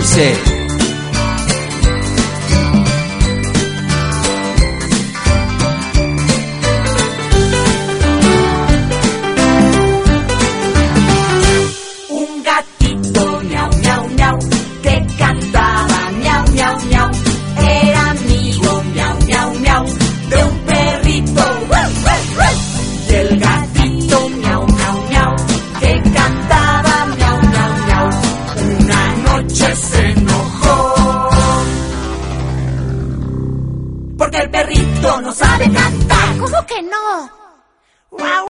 dice: un gatito miau miau miau que cantaba miau miau miau, era amigo miau miau miau de un perrito. Y el gatito miau miau miau que cantaba miau miau miau, una noche se enojó porque el perrito no sabe cantar. ¿Cómo que no?